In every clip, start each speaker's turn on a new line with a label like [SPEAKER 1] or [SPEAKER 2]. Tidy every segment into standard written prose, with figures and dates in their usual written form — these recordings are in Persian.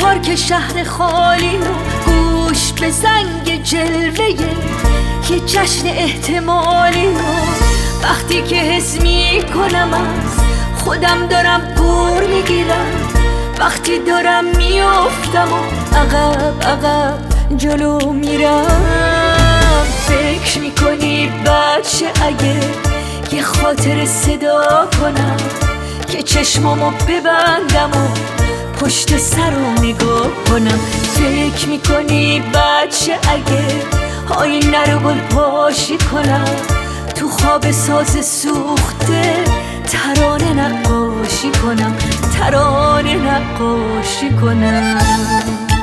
[SPEAKER 1] پارک شهر خالی و گوش به زنگ جلوه یه جشن احتمالی و وقتی که حس میکنم از خودم دارم گور میگیرم، وقتی دارم میافتم و عقب جلو میرم. فکر میکنی بچه اگه یه خاطر صدا کنم که چشمامو ببندم و پشت سر رو نگاه کنم؟ فکر میکنی بچه اگه آینه رو گل پاشی کنم تو خواب ساز سوخته ترانه نقاشی کنم، ترانه نقاشی کنم؟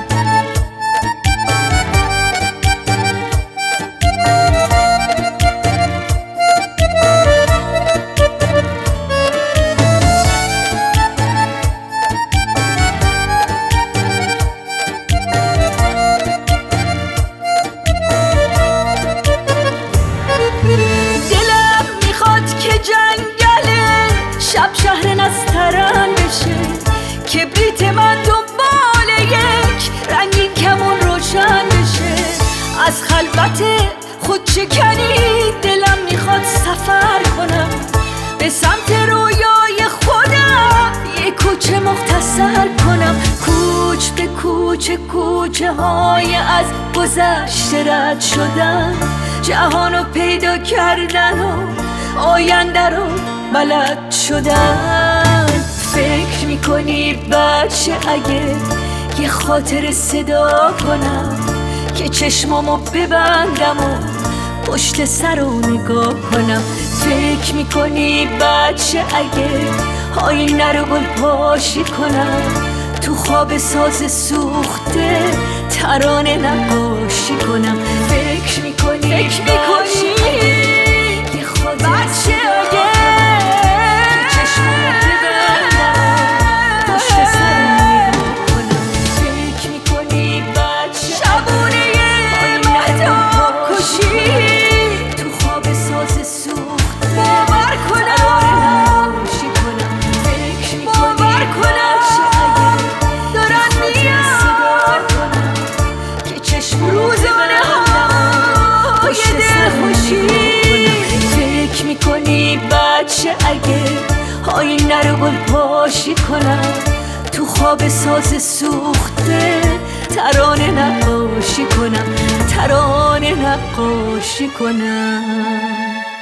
[SPEAKER 1] شب شهر نسترن بشه، کبریت من دنبال یک رنگین کمون روشن بشه. از خلوت خود چکنی دلم میخواد سفر کنم به سمت رویای خودم، یه کوچه مختصر کنم. کوچ به کوچه، کوچه های از گذشته رد شدن، جهانو پیدا کردن و آینده رو بلد شدن. فکر میکنی بچه اگه یه خاطر صدا کنم که چشمامو ببندم و پشت سر رو نگاه کنم؟ فکر میکنی بچه اگه آینه رو گل پاشی کنم تو خواب ساز سوخته ترانه نقاشی کنم؟ فکر میکنی یه خاطر بچه اگه اگه آینه رو گل پاشی کنم تو خواب ساز سوخته ترانه نقاشی کنم، ترانه نقاشی کنم؟